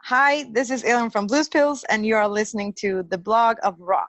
Hi, this is Elin from Blues Pills, and you are listening to The Blog of Rock.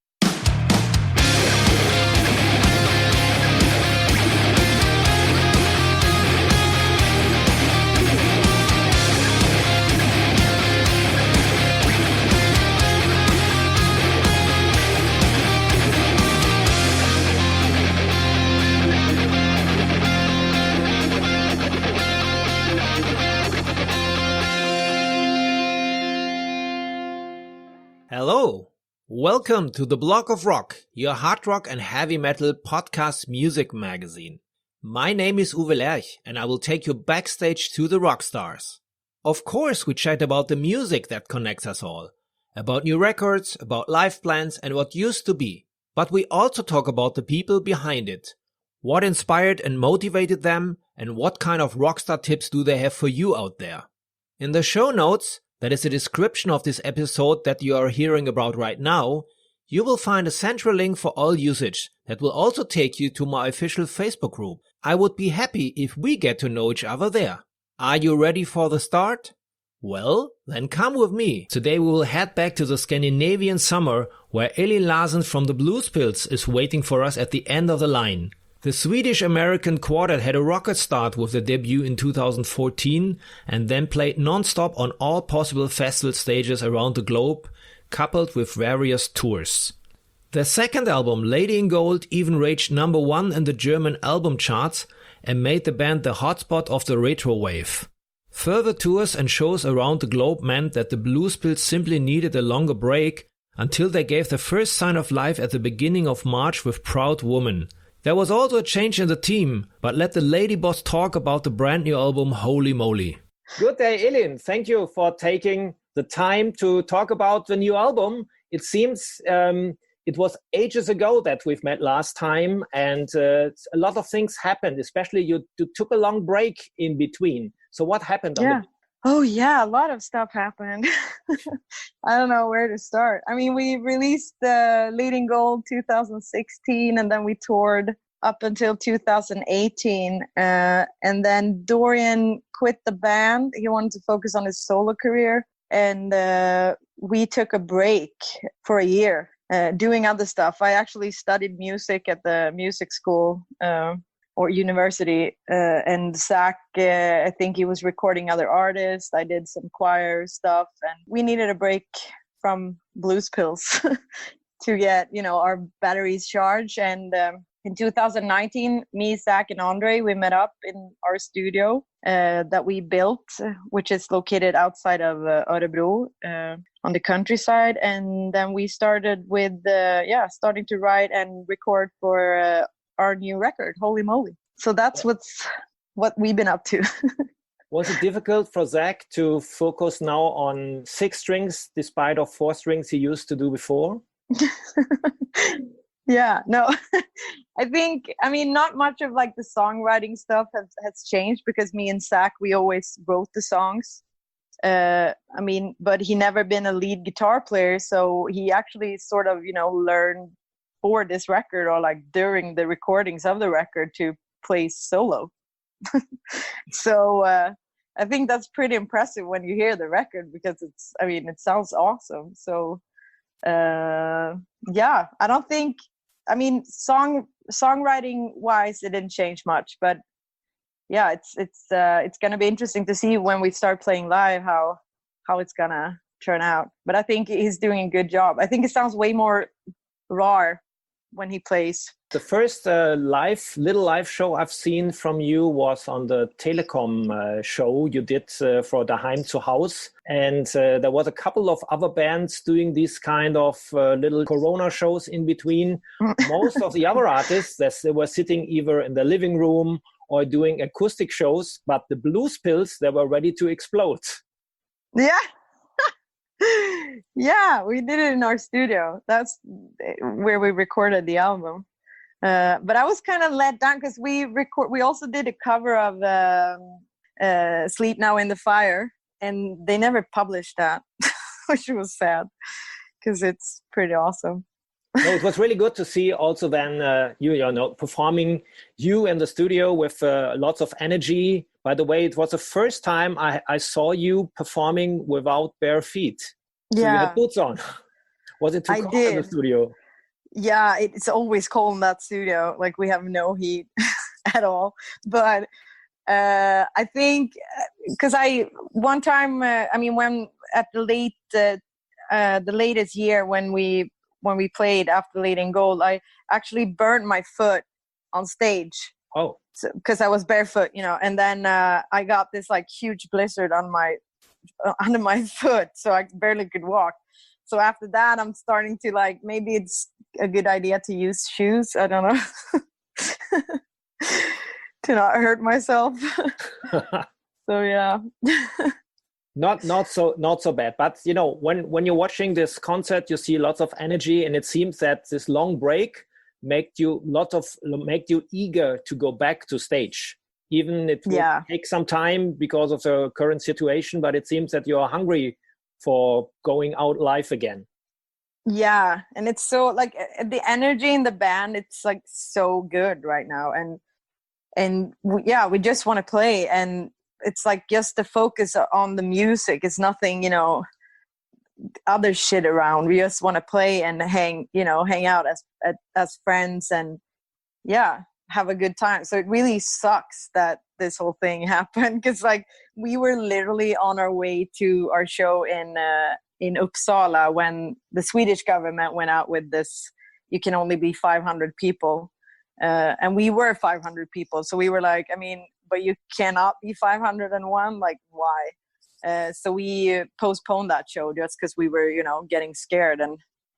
Hello, welcome to The Blog of Rock, your hard rock and heavy metal podcast music magazine. My name is Uwe Lerch and I will take you backstage to the rock stars. Of course, we chat about the music that connects us all, about new records, about live plans and what used to be. But we also talk about the people behind it. What inspired and motivated them and what kind of rockstar tips do they have for you out there. In the show notes, that is the description of this episode that you are hearing about right now, you will find a central link for all usage that will also take you to my official Facebook group. I would be happy if we get to know each other there. Are you ready for the start? Well, then come with me. Today we will head back to the Scandinavian summer where Elin Larsen from the Blues Pills is waiting for us at the end of the line. The Swedish-American quartet had a rocket start with their debut in 2014 and then played non-stop on all possible festival stages around the globe, coupled with various tours. Their second album, Lady in Gold, even reached number 1 in the German album charts and made the band the hotspot of the retro wave. Further tours and shows around the globe meant that the Blues Pills simply needed a longer break until they gave their first sign of life at the beginning of March with Proud Woman. There was also a change in the team, but let the lady boss talk about the brand new album Holy Moly. Good day, Elin. Thank you for taking the time to talk about the new album. It seems it was ages ago that we've met last time, and a lot of things happened, especially you took a long break in between. So what happened? Oh, yeah, a lot of stuff happened. I don't know where to start. I mean, we released Lady in Gold 2016, and then we toured up until 2018. And then Dorian quit the band. He wanted to focus on his solo career. And we took a break for a year doing other stuff. I actually studied music at the music school or university, and Zach, I think he was recording other artists. I did some choir stuff, and we needed a break from Blues Pills to get, our batteries charged. And in 2019, me, Zach, and Andre, we met up in our studio that we built, which is located outside of Örebro on the countryside. And then we started with, starting to write and record for our new record, Holy Moly. So that's what we've been up to. Was it difficult for Zach to focus now on 6 strings despite of 4 strings he used to do before? Yeah, no. Not much of like the songwriting stuff has changed because me and Zach, we always wrote the songs. But he never been a lead guitar player, so he actually sort of, learned for this record or like during the recordings of the record to play solo. So I think that's pretty impressive when you hear the record because it sounds awesome. So I don't think, songwriting wise, it didn't change much, but yeah, it's going to be interesting to see when we start playing live how it's going to turn out. But I think he's doing a good job. I think it sounds way more raw when he plays. The first little live show I've seen from you was on the Telecom show you did for the Heim zu Haus. And there was a couple of other bands doing these kind of little Corona shows in between. Most of the other artists, they were sitting either in the living room or doing acoustic shows, but the Blues Pills, they were ready to explode. Yeah. Yeah, we did it in our studio. That's where we recorded the album. But I was kind of let down because we also did a cover of Sleep Now in the Fire, and they never published that, which was sad because it's pretty awesome. No, it was really good to see also then you performing you in the studio with lots of energy, By the way, it was the first time I saw you performing without bare feet. So you had boots on. Was it too cold in the studio? Yeah, it's always cold in that studio. Like we have no heat at all. But I think because one time, when at the latest year when we played after Leading Gold, I actually burned my foot on stage. Oh. Because I was barefoot, and then I got this like huge blizzard on under my foot, so I barely could walk. So after that, I'm starting to like, maybe it's a good idea to use shoes. I don't know. To not hurt myself. So yeah. Not so bad. But when you're watching this concert, you see lots of energy, and it seems that this long break make you eager to go back to stage. Even it will take some time because of the current situation, but it seems that you're hungry for going out live again. Yeah, and it's so like the energy in the band, it's like so good right now, and we just want to play, and it's like just the focus on the music. It's nothing, other shit around. We just want to play and hang out as friends and have a good time. So it really sucks that this whole thing happened, because like we were literally on our way to our show in Uppsala when the Swedish government went out with this, you can only be 500 people. And we were 500 people. So we were like, but you cannot be 501, like why? So we postponed that show just because we were, getting scared. And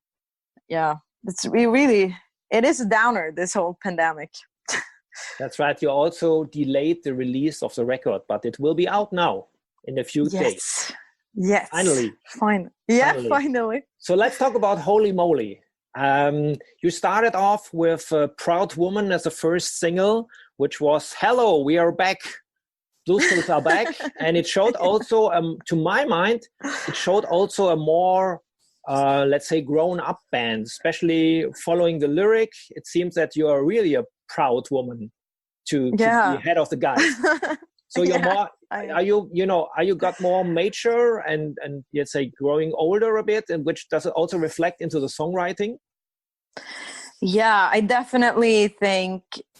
it is a downer, this whole pandemic. That's right. You also delayed the release of the record, but it will be out now in a few days. Yes. Finally. Finally. So let's talk about Holy Moly. You started off with Proud Woman as the first single, which was Hello, we are back. Bluespills are back. And it showed also, to my mind, a more, let's say, grown-up band, especially following the lyric. It seems that you are really a proud woman to be head of the guys. So you're more, are you got more mature and let's say growing older a bit, and which does it also reflect into the songwriting? Yeah, I definitely think,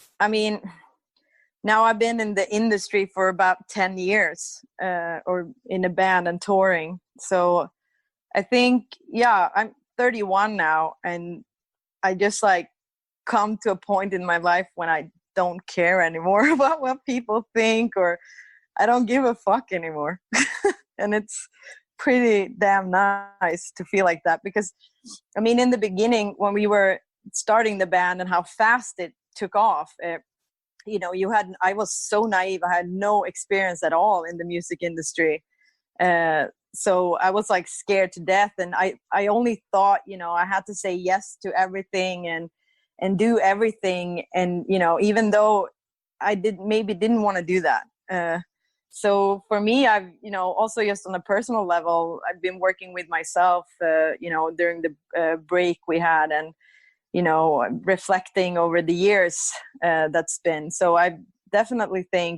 now I've been in the industry for about 10 years, or in a band and touring. So I think, I'm 31 now, and I just like come to a point in my life when I don't care anymore about what people think, or I don't give a fuck anymore. And it's pretty damn nice to feel like that, because in the beginning when we were starting the band and how fast it took off, I was so naive. I had no experience at all in the music industry. So I was like scared to death, and I only thought, I had to say yes to everything and do everything. And, even though I didn't want to do that. So for me, I've, also just on a personal level, I've been working with myself, during the break we had, and, reflecting over the years that's been. So I definitely think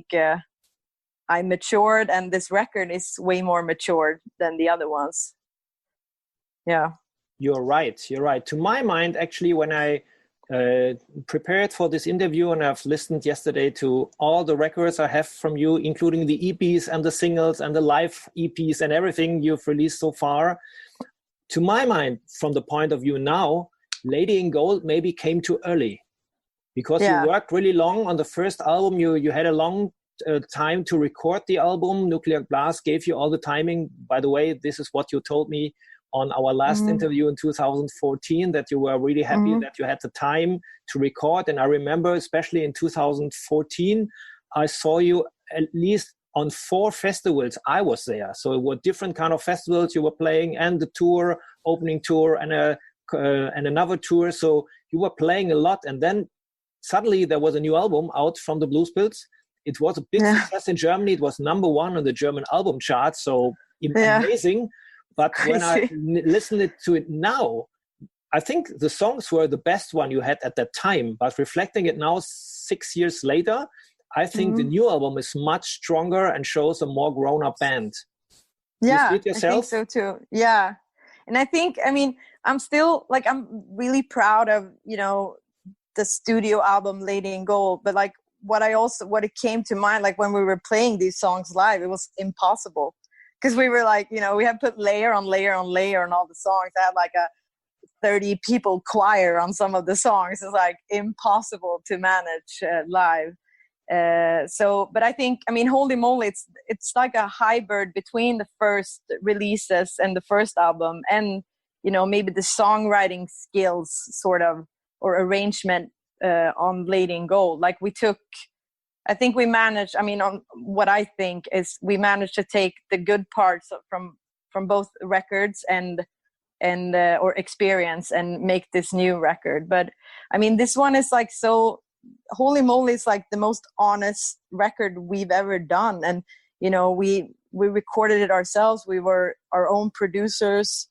I matured, and this record is way more matured than the other ones. Yeah. You're right. To my mind, actually, when I prepared for this interview, and I've listened yesterday to all the records I have from you, including the EPs and the singles and the live EPs and everything you've released so far. To my mind, from the point of view now, Lady in Gold maybe came too early, because you worked really long on the first album. You had a long time to record the album. Nuclear Blast gave you all the timing. By the way, this is what you told me on our last interview in 2014, that you were really happy that you had the time to record. And I remember, especially in 2014, I saw you at least on 4 festivals. I was there. So it were different kind of festivals you were playing, and the tour, opening tour, and another tour. So you were playing a lot. And then suddenly there was a new album out from the Bluespills. It was a big success in Germany. It was number 1 on the German album chart. So amazing. But when I listened to it now, I think the songs were the best one you had at that time. But reflecting it now, 6 years later, I think the new album is much stronger and shows a more grown-up band. Do you see it yourself? I think so too. Yeah. And I think, I mean, I'm still like, I'm really proud of, you know, the studio album Lady in Gold, but like what it came to mind, like when we were playing these songs live, it was impossible because we were like, you know, we had put layer on layer on layer on all the songs. I had like a 30 people choir on some of the songs. It's like impossible to manage live. But I think, I mean, Holy Moly, it's like a hybrid between the first releases and the first album, and you know, maybe the songwriting skills sort of, or arrangement on Lady in Gold. Like I think we managed, I mean, on what I think is we managed to take the good parts from both records and or experience and make this new record. But I mean, this one is like, so Holy Moly is like the most honest record we've ever done. And, you know, we recorded it ourselves. We were our own producers.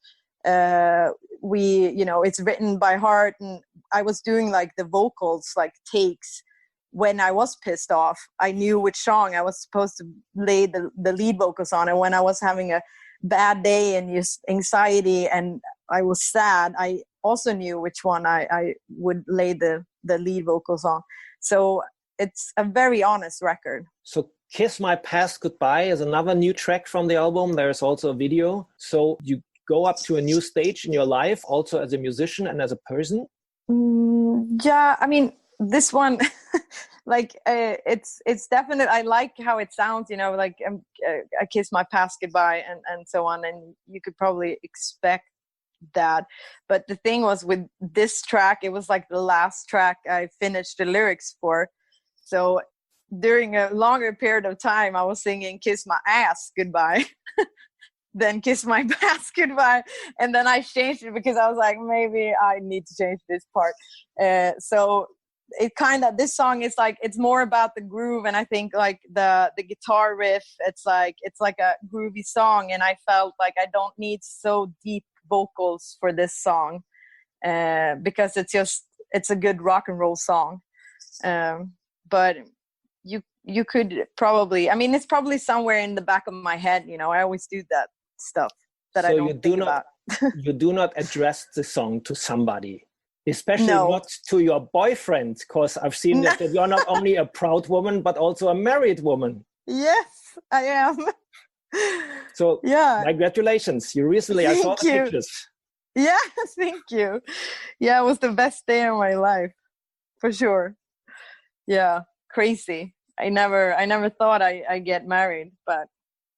You know, it's written by heart, and I was doing like the vocals, like takes when I was pissed off. I knew which song I was supposed to lay the lead vocals on, and when I was having a bad day and just anxiety and I was sad, I also knew which one I would lay the lead vocals on. So it's a very honest record. So Kiss My Past Goodbye is another new track from the album. There's also a video. So you go up to a new stage in your life, also as a musician and as a person? Yeah, I mean, this one, like, it's definitely, I like how it sounds, you know, like I Kiss My Past Goodbye and so on. And you could probably expect that. But the thing was with this track, it was like the last track I finished the lyrics for. So during a longer period of time, I was singing Kiss My Ass Goodbye. Then Kiss My Past Goodbye, and then I changed it because I was like, maybe I need to change this part. So it kind of, this song is like, it's more about the groove, and I think like the guitar riff, it's like a groovy song, and I felt like I don't need so deep vocals for this song because it's a good rock and roll song. But you could probably, I mean, it's probably somewhere in the back of my head, you know, I always do that stuff that so I don't think about. You do not address the song to somebody, especially not to your boyfriend, because I've seen that you're not only a proud woman but also a married woman. Yes, I am. So yeah, congratulations, you recently, I saw the pictures. Yeah, thank you. Yeah, it was the best day of my life for sure. Yeah, crazy. I never thought I'd get married, but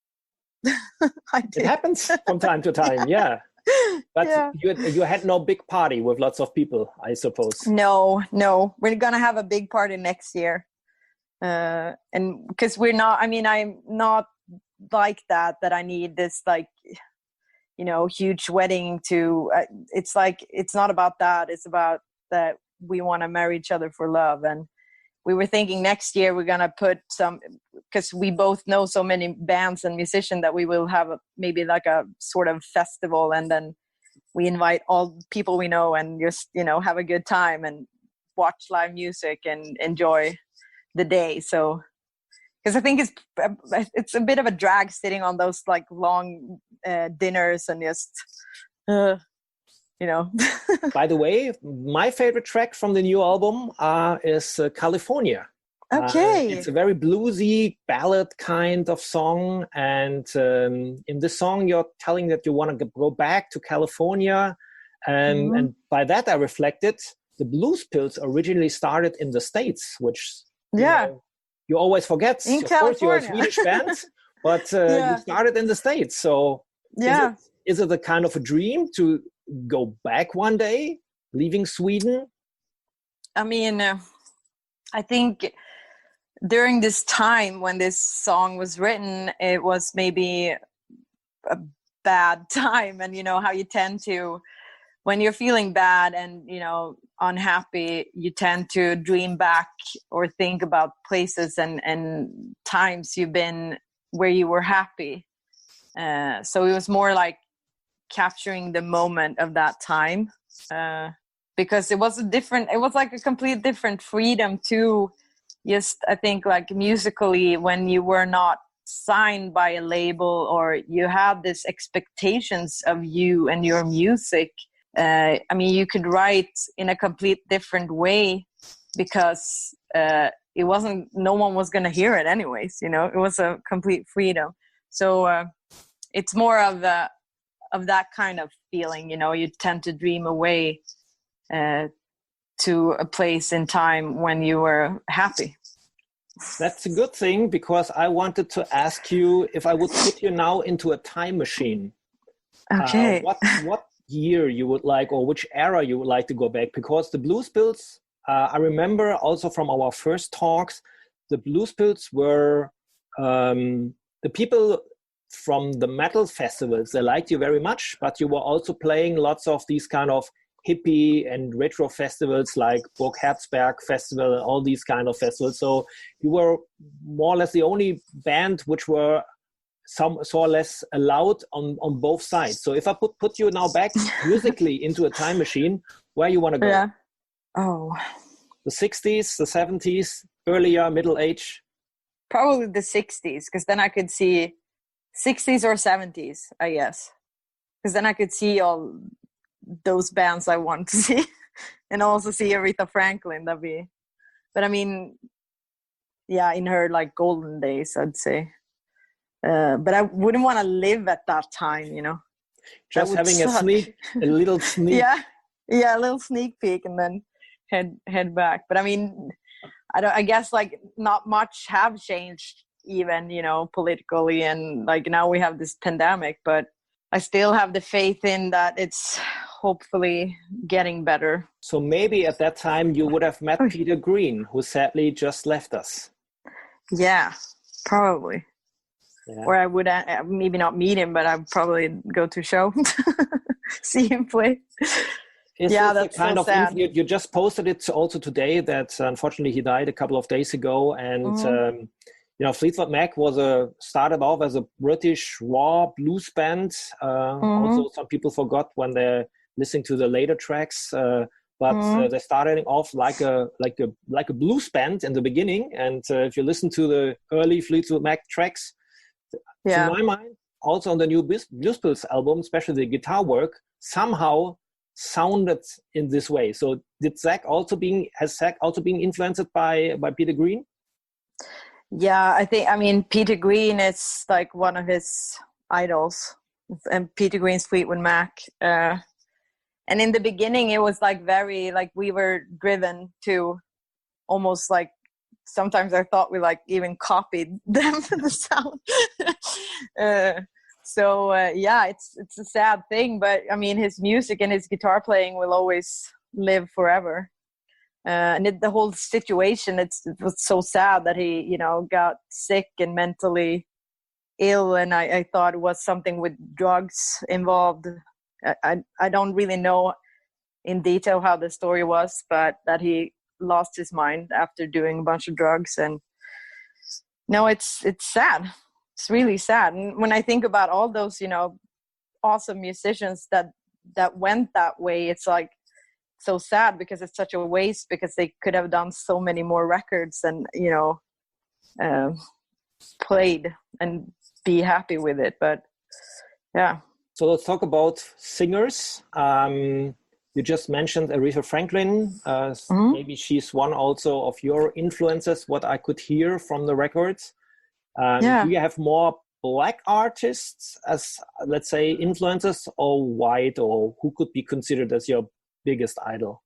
I did. It happens from time to time, yeah. But you had no big party with lots of people, I suppose. No. We're going to have a big party next year. And because we're not, I mean, I'm not like that I need this, like, you know, huge wedding to, it's like, it's not about that. It's about that we want to marry each other for love. And we were thinking next year we're going to put some, because we both know so many bands and musicians, that we will have maybe like a sort of festival, and then we invite all people we know and just, you know, have a good time and watch live music and enjoy the day. So, because I think it's a bit of a drag sitting on those like long dinners and just, you know. By the way, my favorite track from the new album is California. Okay. It's a very bluesy ballad kind of song. And in this song, you're telling that you want to go back to California. And by that, I reflected the Blues Pills originally started in the States, which you always forget. In of California. course, you're a Swedish band, but you started in the States. So is it a kind of a dream to go back one day, leaving Sweden? I mean, I think during this time when this song was written, it was maybe a bad time. And you know how you tend to, when you're feeling bad and, you know, unhappy, you tend to dream back or think about places and times you've been where you were happy. So it was more like capturing the moment of that time, because it was like a complete different freedom to just I think like musically, when you were not signed by a label or you had this expectations of you and your music, I mean, you could write in a complete different way because it wasn't, no one was going to hear it anyways, you know, it was a complete freedom. So it's more of that kind of feeling, you know, you tend to dream away to a place in time when you were happy. That's a good thing, because I wanted to ask you if I would put you now into a time machine. Okay. What year you would like, or which era you would like to go back? Because the Blues Pills, I remember also from our first talks, the Blues Pills were the people from the metal festivals. They liked you very much, but you were also playing lots of these kind of hippie and retro festivals like Burg Herzberg Festival and all these kind of festivals. So you were more or less the only band which were some or less allowed on both sides. So if I put you now back musically into a time machine, where you want to go? Yeah. Oh. The 60s, the 70s, earlier, middle age? Probably the 60s, because then I could see 60s or 70s, I guess. Because then I could see all those bands I want to see and also see Aretha Franklin. But I mean, yeah, in her like golden days, I'd say. But I wouldn't want to live at that time, you know. Just having a little sneak. Yeah, a little sneak peek and then head back. But I mean, I guess like not much have changed even, you know, politically, and like now we have this pandemic, but I still have the faith in that it's hopefully getting better. So maybe at that time you would have met Peter Green, who sadly just left us. Yeah, probably. Yeah. Or I would maybe not meet him, but I'd probably go to a show, see him play. Yeah, that's kind so of sad. You just posted it also today that unfortunately he died a couple of days ago, and you know, Fleetwood Mac started off as a British raw blues band. Also, some people forgot when they're listening to the later tracks, but they started off like a blues band in the beginning. And if you listen to the early Fleetwood Mac tracks, to my mind, also on the new Blues Pills album, especially the guitar work, somehow sounded in this way. So has Zach also been influenced by Peter Green? Yeah, I mean, Peter Green is like one of his idols, and Peter Green's Fleetwood Mac. And in the beginning, it was like very, like we were driven to almost like, sometimes I thought we like even copied them for the sound. Yeah, it's a sad thing, but I mean, his music and his guitar playing will always live forever. And the whole situation, it was so sad that he, you know, got sick and mentally ill, and I thought it was something with drugs involved. I don't really know in detail how the story was, but that he lost his mind after doing a bunch of drugs. And no, it's sad. It's really sad. And when I think about all those, you know, awesome musicians that went that way, it's like so sad, because it's such a waste, because they could have done so many more records and, you know, played and be happy with it. But yeah. So let's talk about singers. You just mentioned Aretha Franklin. Maybe she's one also of your influences, what I could hear from the records. Do you have more black artists as, let's say, influences, or white, or who could be considered as your biggest idol?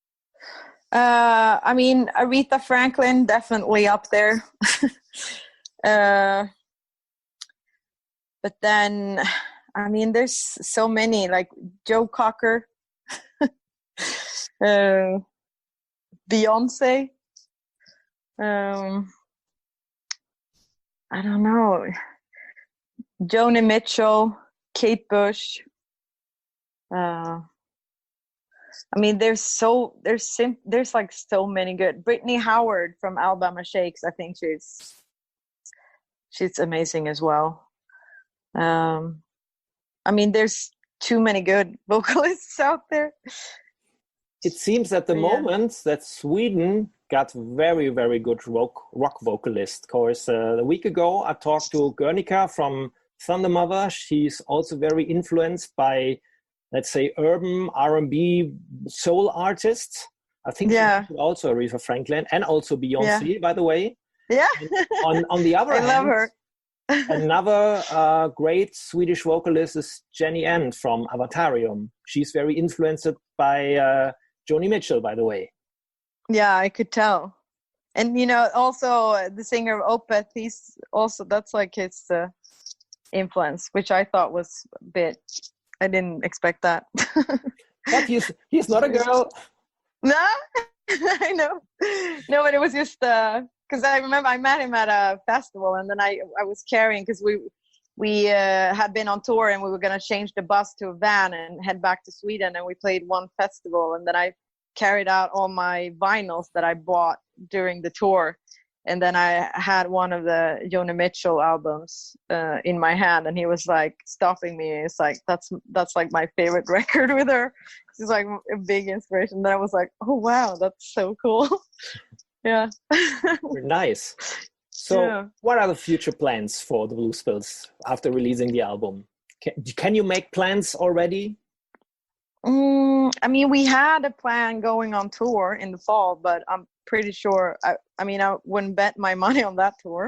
I mean, Aretha Franklin, definitely up there. But then, I mean, there's so many, like Joe Cocker, Beyonce. I don't know. Joni Mitchell, Kate Bush. I mean, there's like so many good. Brittany Howard from Alabama Shakes. I think she's amazing as well. I mean, there's too many good vocalists out there. It seems at the moment that Sweden got very, very good rock vocalist. Of course, a week ago, I talked to Guernica from Thunder Mother. She's also very influenced by, let's say, urban R&B soul artists. I think she also Aretha Franklin and also Beyonce, by the way. Yeah. On the other hand, I love her. Another great Swedish vocalist is Jenny End from Avatarium. She's very influenced by Joni Mitchell, by the way. Yeah, I could tell. And, also the singer of Opeth, he's also, that's like his influence, which I thought was a bit, I didn't expect that. But he's not a girl. No, I know. No, but it was just, because I remember I met him at a festival, and then I was carrying, because we had been on tour and we were going to change the bus to a van and head back to Sweden, and we played one festival, and then I carried out all my vinyls that I bought during the tour, and then I had one of the Joni Mitchell albums in my hand, and he was like stopping me. It's like, that's like my favorite record with her. She's like a big inspiration. Then I was like, oh wow, that's so cool. Yeah. Nice. So what are the future plans for the Blues Pills after releasing the album? Can you make plans already? I mean, we had a plan going on tour in the fall, but I'm pretty sure, I wouldn't bet my money on that tour.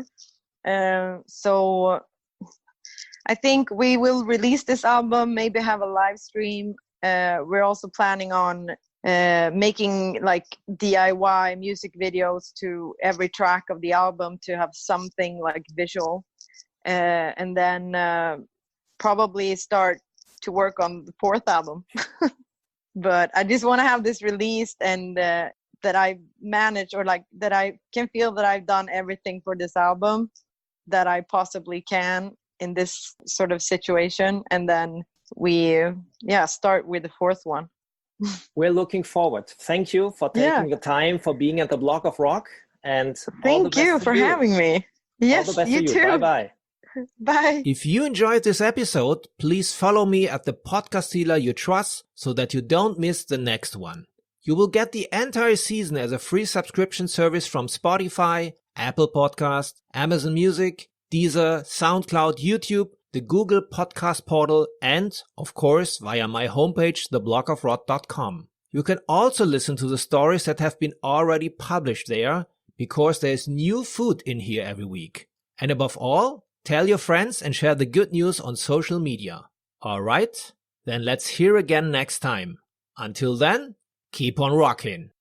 So I think we will release this album, maybe have a live stream. We're also planning on making like DIY music videos to every track of the album to have something like visual. And then probably start to work on the fourth album. But I just want to have this released, and that I manage, or like that I can feel that I've done everything for this album that I possibly can in this sort of situation. And then we start with the fourth one. We're looking forward. Thank you for taking the time, for being at the Block of Rock, and thank you for having me. Yes, all the best you to too. Bye-bye. Bye. If you enjoyed this episode, please follow me at the podcast dealer you trust so that you don't miss the next one. You will get the entire season as a free subscription service from Spotify, Apple Podcast, Amazon Music, Deezer, SoundCloud, YouTube, the Google Podcast Portal, and, of course, via my homepage, theblogofrock.com. You can also listen to the stories that have been already published there, because there's new food in here every week. And above all, tell your friends and share the good news on social media. Alright? Then let's hear again next time. Until then, keep on rocking.